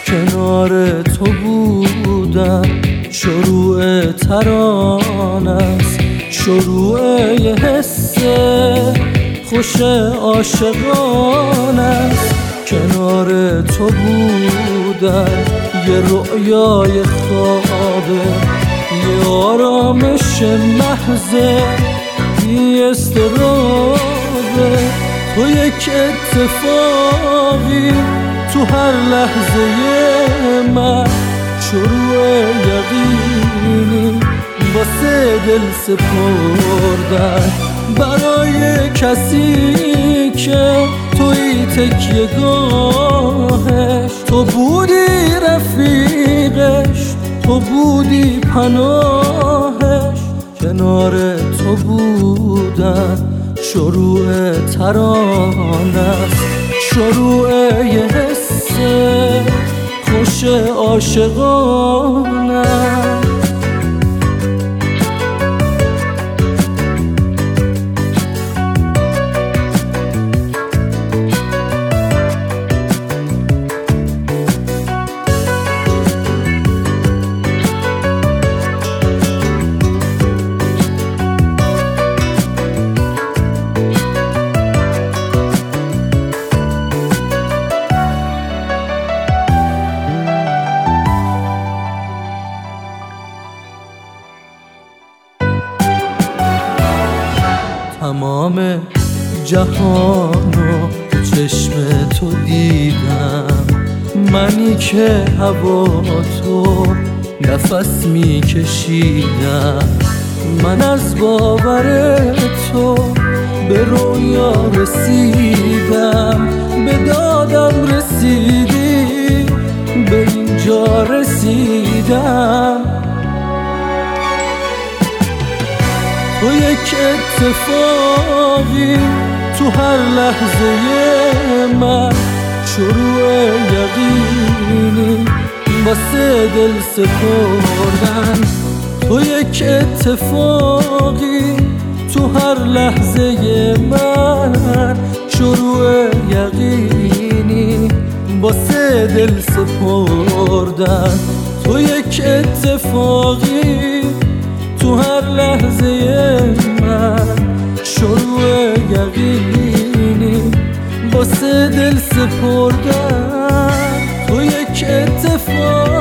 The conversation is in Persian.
کنار تو بودن شروع ترانه است، شروع یه حس خوش عاشقانه است. کنار تو بودن یه رؤیای خوابه، یه آرامش محضه، بی اضطرابه. تو یک اتفاقی تو هر لحظه من، شروع یقینی واسه دل سپردن برای کسی که توی تکیه گاهش. تو بودی رفیقش، تو بودی پناهش. کنار تو بودن شروع ترانه است، شروع یه حس خوش عاشقانه. تمام جهانو چشم تو دیدم، منی که هوا تو نفس میکشیدم. من از باور تو به رویا رسیدم، به دادم رسیدی، به اینجا رسیدم. تو یک اتفاقی تو هر لحظه من، شروع یقینی واسه دل سپردن. تو یک اتفاقی تو هر لحظه من، شروع یقینی واسه دل سپردن. تو یک اتفاقی تو هر لحظه من، شروع یقینی واسه دل سپردن. تو یک اتفاق